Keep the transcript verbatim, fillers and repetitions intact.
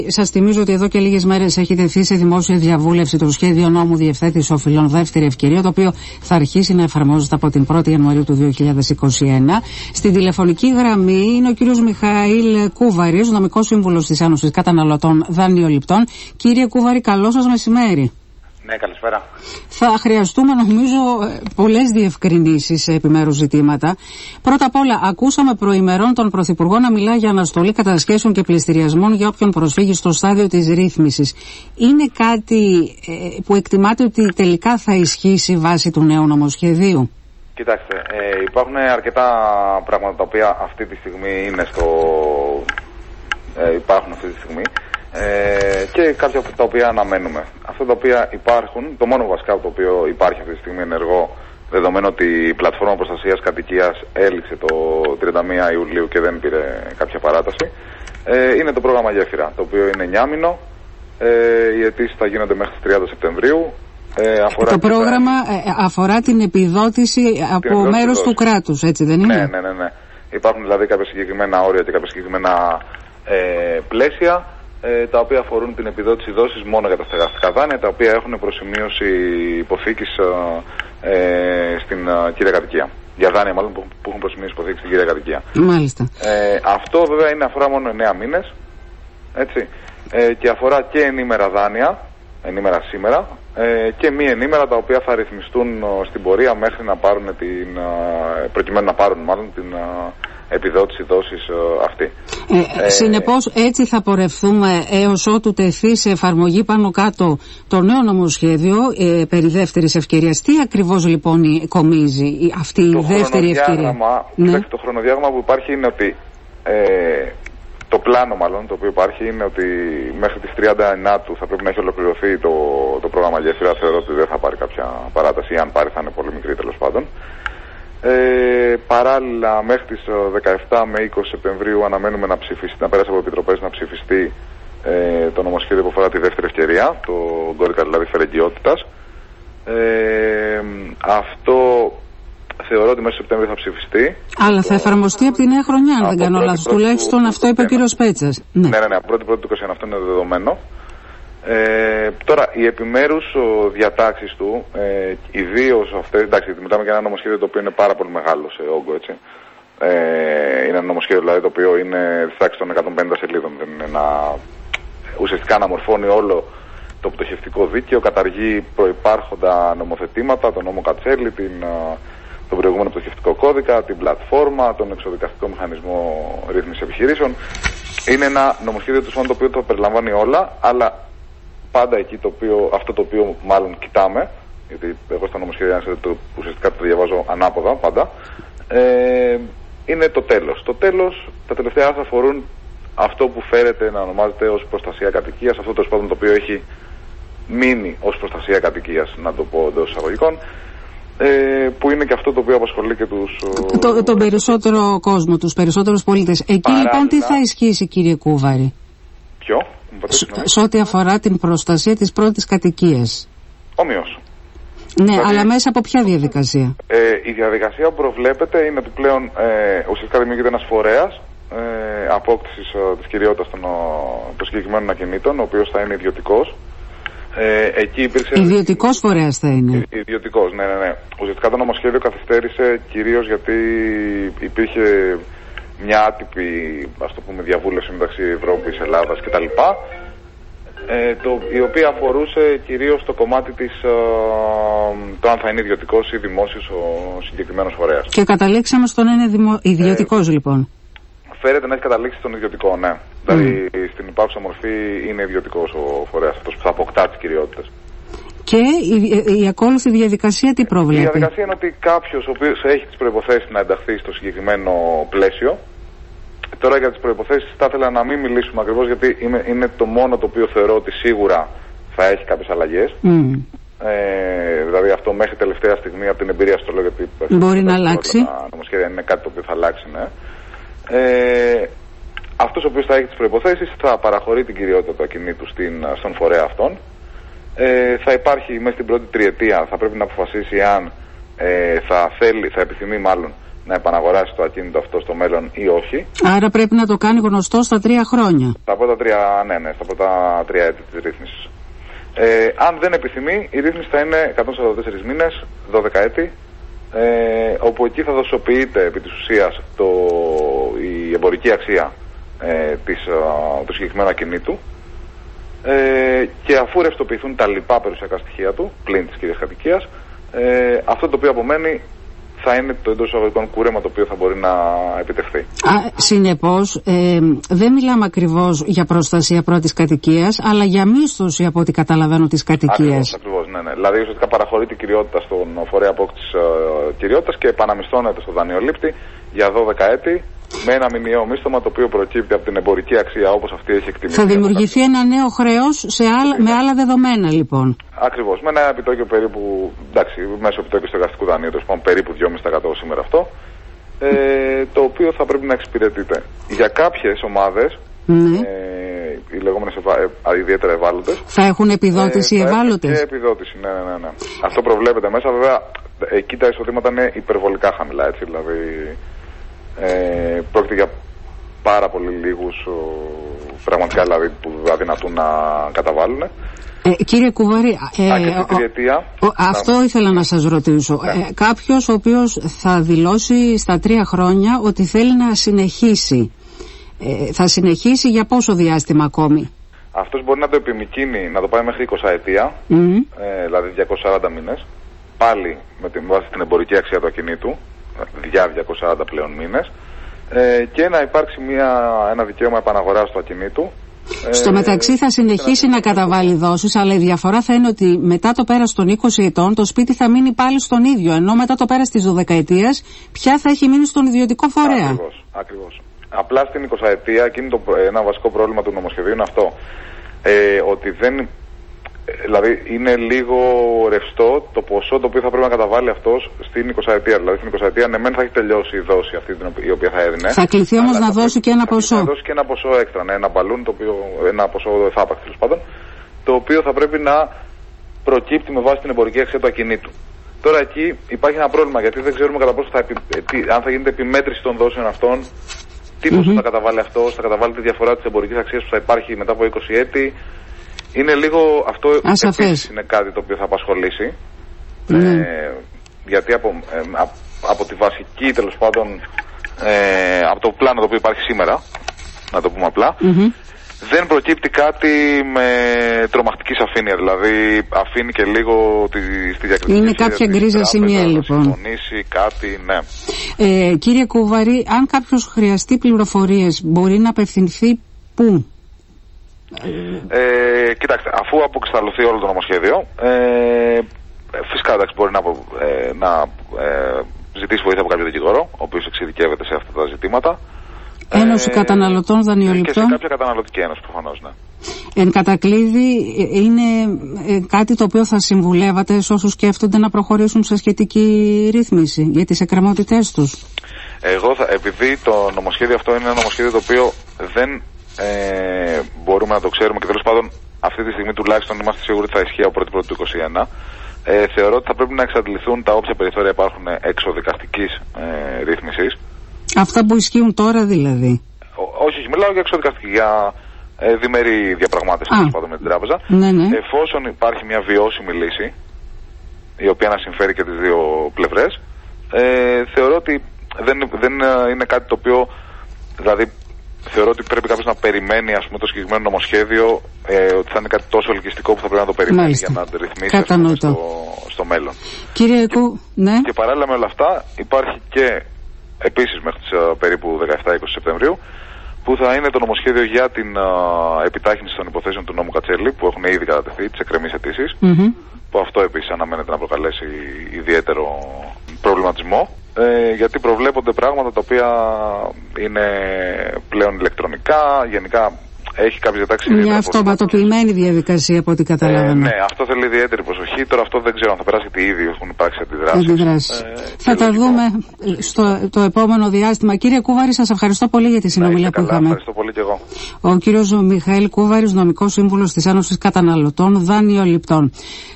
Σας θυμίζω ότι εδώ και λίγες μέρες έχει τεθεί σε δημόσια διαβούλευση το σχέδιο νόμου διευθέτησης οφειλών δεύτερη ευκαιρία, το οποίο θα αρχίσει να εφαρμόζεται από την πρώτη Ιανουαρίου του δύο χιλιάδες είκοσι ένα. Στην τηλεφωνική γραμμή είναι ο κύριος Μιχαήλ Κούβαρης, νομικός σύμβουλος της Ένωσης Καταναλωτών Δανειοληπτών. Κύριε Κούβαρη, καλό σας μεσημέρι. Ναι, καλησπέρα. Θα χρειαστούμε νομίζω πολλές διευκρινήσεις σε επιμέρους ζητήματα. Πρώτα απ' όλα, ακούσαμε προημερών τον Πρωθυπουργό να μιλά για αναστολή κατασχέσεων και πληστηριασμών για όποιον προσφύγει στο στάδιο της ρύθμισης. Είναι κάτι ε, που εκτιμάτε ότι τελικά θα ισχύσει βάσει του νέου νομοσχεδίου? Κοιτάξτε, ε, υπάρχουν αρκετά πράγματα τα οποία αυτή τη στιγμή είναι στο... Ε, υπάρχουν αυτή τη στιγμή. Ε, και κάποια από τα οποία αναμένουμε. Αυτά τα οποία υπάρχουν, το μόνο βασικά το οποίο υπάρχει αυτή τη στιγμή ενεργό, δεδομένου ότι η πλατφόρμα προστασίας κατοικίας έληξε το τριάντα μία Ιουλίου και δεν πήρε κάποια παράταση, ε, είναι το πρόγραμμα Γέφυρα, το οποίο είναι εννιάμηνο. Ε, οι αιτήσεις θα γίνονται μέχρι τις τριάντα Σεπτεμβρίου. Ε, αφορά το πρόγραμμα τα... ε, αφορά την επιδότηση από μέρος του κράτους, έτσι δεν είναι? Ναι, ναι, ναι, ναι. Υπάρχουν δηλαδή κάποια συγκεκριμένα όρια και κάποια συγκεκριμένα ε, πλαίσια, Ε, τα οποία αφορούν την επιδότηση δόσης μόνο για τα στεγαστικά δάνεια, τα οποία έχουν προσημείωση υποθήκης ε, στην ε, κύρια κατοικία. Για δάνεια μάλλον που, που έχουν προσημείωση υποθήκης στην κύρια κατοικία. Μάλιστα. Ε, αυτό βέβαια είναι, αφορά μόνο εννέα μήνες, έτσι, ε, και αφορά και ενήμερα δάνεια, ενήμερα σήμερα, ε, και μη ενήμερα, τα οποία θα ρυθμιστούν ε, στην πορεία μέχρι να πάρουν την, ε, προκειμένου να πάρουν μάλλον την ε, επιδότηση δόσης ε, αυτή. Ε, ε, συνεπώς έτσι θα πορευθούμε έως ότου τεθεί σε εφαρμογή πάνω κάτω το νέο νομοσχέδιο ε, περί δεύτερης ευκαιρίας. Τι ακριβώς λοιπόν κομίζει αυτή η δεύτερη ευκαιρία? Ναι. Το χρονοδιάγραμμα που υπάρχει είναι ότι ε, το πλάνο μάλλον το οποίο υπάρχει είναι ότι μέχρι τις τριάντα ενάτου θα πρέπει να έχει ολοκληρωθεί το, το πρόγραμμα Γέφυρα. Θεωρώ ότι δεν θα πάρει κάποια παράταση, αν πάρει θα είναι πολύ μικρή τέλος πάντων. Ε, παράλληλα μέχρι τις δεκαεπτά με είκοσι Σεπτεμβρίου αναμένουμε να ψηφιστεί, να περάσει από επιτροπές να ψηφιστεί ε, το νομοσχέδιο που αφορά τη δεύτερη ευκαιρία, το κώδικα δηλαδή φερεγγιότητας. Ε, αυτό θεωρώ ότι μέσα Σεπτέμβριο θα ψηφιστεί. Αλλά το... θα εφαρμοστεί από τη νέα χρονιά, αν δεν κάνω λάθος. Τουλάχιστον αυτό είπε ο κύριος Πέτσας. Ναι, ναι, ναι, από πρώτη πρώτη του είκοσι ένα αυτό είναι δεδομένο. Ε, τώρα, οι επιμέρους ο, διατάξεις του, ε, ιδίως αυτές, εντάξει, μιλάμε για ένα νομοσχέδιο το οποίο είναι πάρα πολύ μεγάλο σε όγκο, έτσι. Ε, είναι ένα νομοσχέδιο δηλαδή το οποίο είναι της τάξης των εκατόν πενήντα σελίδων, δεν είναι ένα, ουσιαστικά αναμορφώνει όλο το πτωχευτικό δίκαιο, καταργεί προϋπάρχοντα νομοθετήματα, τον νόμο Κατσέλη, την, τον προηγούμενο πτωχευτικό κώδικα, την πλατφόρμα, τον εξοδικαστικό μηχανισμό ρύθμισης επιχειρήσεων. Είναι ένα νομοσχέδιο του το οποίο το περιλαμβάνει όλα, αλλά πάντα εκεί το οποίο, αυτό το οποίο μάλλον κοιτάμε, γιατί εγώ στα νομοσχέδια το, ουσιαστικά το διαβάζω ανάποδα πάντα, ε, είναι το τέλος. Το τέλος, τα τελευταία άρθρα αφορούν αυτό που φέρεται να ονομάζεται ως προστασία κατοικίας, αυτό το σπάδο το οποίο έχει μείνει ως προστασία κατοικίας, να το πω εντός εισαγωγικών, ε, που είναι και αυτό το οποίο απασχολεί και τους... Το, τον περισσότερο κόσμο, τους περισσότερους πολίτες. Εκεί παράλληλα, λοιπόν τι θα ισχύσει, κύριε Κούβαρη? Ποιο? Σε ό,τι αφορά την προστασία της πρώτης κατοικίας. Ομοίως. Ναι, δηλαδή, αλλά μέσα από ποια διαδικασία? Ε, η διαδικασία που προβλέπεται είναι ότι πλέον ε, ουσιαστικά δημιουργείται ένας φορέας ε, απόκτησης ε, της κυριότητας των, των συγκεκριμένων ακινήτων, ο οποίος θα είναι ιδιωτικός. Ε, εκεί υπήρξε... Ιδιωτικός φορέας θα είναι. Ε, ιδιωτικός, ναι, ναι, ναι. Ουσιαστικά το νομοσχέδιο καθυστέρησε κυρίως γιατί υπήρχε μια άτυπη, ας το πούμε, διαβούλευση μεταξύ Ευρώπης, Ελλάδας κτλ. Ε, το, η οποία αφορούσε κυρίως το κομμάτι της, ε, το αν θα είναι ιδιωτικός ή δημόσιος ο συγκεκριμένος φορέας. Και καταλήξαμε στο να είναι δημο... ιδιωτικός ε, λοιπόν. Φέρεται να έχει καταλήξει στον ιδιωτικό, ναι. Mm. Δηλαδή στην υπάρχουσα μορφή είναι ιδιωτικός ο φορέας αυτός που θα αποκτά τις κυριότητες. Και η, η, η ακόλουθη διαδικασία τι προβλέπει? Η διαδικασία είναι ότι κάποιος ο οποίος έχει τις προϋποθέσεις να ενταχθεί στο συγκεκριμένο πλαίσιο. Τώρα για τις προϋποθέσεις θα ήθελα να μην μιλήσουμε ακριβώς, γιατί είναι, είναι το μόνο το οποίο θεωρώ ότι σίγουρα θα έχει κάποιες αλλαγές. Mm. Ε, δηλαδή αυτό μέχρι τελευταία στιγμή από την εμπειρία στο λέω, γιατί μπορεί να αλλάξει. Τα νομοσχέδια είναι κάτι το οποίο θα αλλάξει, ναι. Ε, αυτός ο οποίος θα έχει τις προϋποθέσεις θα παραχωρεί την κυριότητα του ακινήτου στην, στον φορέα αυτόν. Ε, θα υπάρχει μέσα στην πρώτη τριετία, θα πρέπει να αποφασίσει αν ε, θα θέλει, θα επιθυμεί μάλλον να επαναγοράσει το ακίνητο αυτό στο μέλλον ή όχι. Άρα πρέπει να το κάνει γνωστό στα τρία χρόνια. Στα πρώτα τρία, ναι, ναι, στα πρώτα τρία έτη της ρύθμισης. Ε, αν δεν επιθυμεί, η ρύθμιση θα είναι εκατόν σαράντα τέσσερις μήνες, δώδεκα έτη, ε, όπου εκεί θα δοσοποιείται επί της ουσίας το, η εμπορική αξία ε, της, α, του συγκεκριμένου ακινήτου, ε, και αφού ρευστοποιηθούν τα λοιπά περιουσιακά στοιχεία του, πλην της κυρίας κατοικίας, ε, αυτό το οποίο απομένει θα είναι το εντός εισαγωγικών κούρεμα το οποίο θα μπορεί να επιτευχθεί. Συνεπώς, ε, δεν μιλάμε ακριβώς για προστασία πρώτης κατοικίας, αλλά για μίσθωση από ό,τι καταλαβαίνω της κατοικίας. Ακριβώς, ακριβώς, ναι, ναι. Δηλαδή ουσιαστικά παραχωρεί την κυριότητα στον φορέα απόκτησης ε, κυριότητας και επαναμισθώνεται στο δανειολήπτη για δώδεκα έτη με ένα μηνιαίο μίσθωμα το οποίο προκύπτει από την εμπορική αξία όπως αυτή έχει εκτιμηθεί. Θα δημιουργηθεί ένα νέο χρέος σε άλλα, με άλλα δεδομένα λοιπόν. Ακριβώς, με ένα επιτόκιο περίπου, εντάξει, μέσω επιτόκιο στο εργαστικού δανείου, το περίπου δυόμισι τοις εκατό σήμερα αυτό, ε, το οποίο θα πρέπει να εξυπηρετείται. Για κάποιες ομάδες, ναι. ε, οι λεγόμενες ευα, ε, ιδιαίτερα ευάλωτες, θα έχουν επιδότηση ε, οι ευάλωτες. Και επιδότηση, ναι, ναι, ναι. Αυτό προβλέπεται μέσα, βέβαια, εκεί τα εισοδήματα είναι υπερβολικά χαμηλά, έτσι, δηλαδή. Ε, πρόκειται για πάρα πολύ λίγους ο, πραγματικά δηλαδή που αδυνατούν να καταβάλουν. Ε, κύριε Κουβαρή, ε, Α, και στην τριετία, ο, ο, αυτό να... ήθελα να σας ρωτήσω. Ναι. Ε, κάποιος ο οποίος θα δηλώσει στα τρία χρόνια ότι θέλει να συνεχίσει, ε, θα συνεχίσει για πόσο διάστημα ακόμη? Αυτός μπορεί να το επιμικρύνει, να το πάει μέχρι είκοσι ετία, mm-hmm. ε, δηλαδή διακόσιους σαράντα μήνες, πάλι με την βάση την εμπορική αξία του ακινήτου, για διακόσιους σαράντα πλέον μήνες, ε, και να υπάρξει μια, ένα δικαίωμα επαναγοράς του ακινήτου. Στο ε, μεταξύ θα συνεχίσει να, να καταβάλει δόσεις, αλλά η διαφορά θα είναι ότι μετά το πέρας των είκοσι ετών το σπίτι θα μείνει πάλι στον ίδιο, ενώ μετά το πέρας της δωδεκαετίας πια θα έχει μείνει στον ιδιωτικό φορέα. Ακριβώς, ακριβώς. Απλά στην εικοσαετία, εκείνη το, ένα βασικό πρόβλημα του νομοσχεδίου είναι αυτό, ε, ότι δεν... Δηλαδή είναι λίγο ρευστό το ποσό το οποίο θα πρέπει να καταβάλει αυτός στην εικοσαετία. Δηλαδή στην εικοσαετία ναι μεν θα έχει τελειώσει η δόση αυτή η οποία θα έδινε. Θα κληθεί όμως να δώσει και ένα ποσό. Θα δώσει και ένα ποσό έξτρα, ναι, ένα μπαλούν, το οποίο, ένα ποσό εφάπαξ τέλος πάντων, το οποίο θα πρέπει να προκύπτει με βάση την εμπορική αξία του ακινήτου. Τώρα εκεί υπάρχει ένα πρόβλημα, γιατί δεν ξέρουμε κατά πόσο θα επι... τι, αν θα γίνεται επιμέτρηση των δόσεων αυτών, τι ποσό mm-hmm. θα καταβάλει αυτός, θα καταβάλει τη διαφορά της εμπορικής αξίας που θα υπάρχει μετά από είκοσι έτη. Είναι λίγο, αυτό επίσης είναι κάτι το οποίο θα απασχολήσει, mm. ε, γιατί από, ε, από τη βασική τέλος πάντων, ε, από το πλάνο το οποίο υπάρχει σήμερα, να το πούμε απλά, mm-hmm. δεν προκύπτει κάτι με τρομακτική σαφήνεια, δηλαδή αφήνει και λίγο τη, στη διακριτική. Είναι κάποια γκρίζα σημεία λοιπόν. Να συμφωνήσει κάτι, ναι. Ε, κύριε Κουβαρή, αν κάποιος χρειαστεί πληροφορίες μπορεί να απευθυνθεί πού? Ε, κοιτάξτε, αφού αποκρισταλωθεί όλο το νομοσχέδιο, ε, φυσικά εντάξει, μπορεί να, ε, να ε, ζητήσει βοήθεια από κάποιο δικηγόρο, ο οποίος εξειδικεύεται σε αυτά τα ζητήματα. Ένωση ε, καταναλωτών δανειοληπτών. Και σε κάποια καταναλωτική ένωση προφανώς, ναι. Εν κατακλείδη, είναι ε, κάτι το οποίο θα συμβουλεύατε σε όσους σκέφτονται να προχωρήσουν σε σχετική ρύθμιση για τις εκκρεμότητές τους? Εγώ, θα, επειδή το νομοσχέδιο αυτό είναι ένα νομοσχέδιο το οποίο δεν Ε, μπορούμε να το ξέρουμε και τέλος πάντων αυτή τη στιγμή τουλάχιστον είμαστε σίγουροι ότι θα ισχύει από πρώτη πρώτη του είκοσι ένα, ε, θεωρώ ότι θα πρέπει να εξαντληθούν τα όποια περιθώρια υπάρχουν έξω δικαστικής ε, ρύθμισης. Αυτά που ισχύουν τώρα δηλαδή? Ό, όχι, όχι, μιλάω για εξωδικαστική, για ε, διμερή διαπραγμάτευση τέλος πάντων με την τράπεζα. Ναι, ναι. Εφόσον υπάρχει μια βιώσιμη λύση η οποία να συμφέρει και τις δύο πλευρές, ε, θεωρώ ότι δεν, δεν είναι κάτι το οποίο, δηλαδή θεωρώ ότι πρέπει κάποιος να περιμένει, ας πούμε, το συγκεκριμένο νομοσχέδιο, ε, ότι θα είναι κάτι τόσο ελκυστικό που θα πρέπει να το περιμένει. Μάλιστα. Για να το ρυθμίσει πούμε, στο, στο μέλλον. Κύριε Κου, ναι. Και παράλληλα με όλα αυτά υπάρχει και επίσης μέχρι τις uh, περίπου δεκαεπτά είκοσι Σεπτεμβρίου που θα είναι το νομοσχέδιο για την uh, επιτάχυνση των υποθέσεων του νόμου Κατσέλη που έχουν ήδη κατατεθεί, τις εκκρεμείς αιτήσεις, mm-hmm. που αυτό επίσης αναμένεται να προκαλέσει ιδιαίτερο προβληματισμό. Ε, γιατί προβλέπονται πράγματα τα οποία είναι πλέον ηλεκτρονικά, γενικά έχει κάποιες διατάξεις. Μια αυτοματοποιημένη διαδικασία από ό,τι καταλαβαίνω. Ε, ναι, αυτό θέλει ιδιαίτερη προσοχή. Τώρα αυτό δεν ξέρω αν θα περάσει γιατί ήδη έχουν υπάρξει αντιδράσεις. αντιδράσεις. Ε, θα τα λογικό. δούμε στο το επόμενο διάστημα. Κύριε Κούβαρη, σας ευχαριστώ πολύ για τη συνομιλία που είχαμε. Ευχαριστώ πολύ και εγώ. Ο κύριος Μιχαήλ Κούβαρης, νομικός σύμβουλος της Ένωσης Καταναλωτών Δανειοληπτών.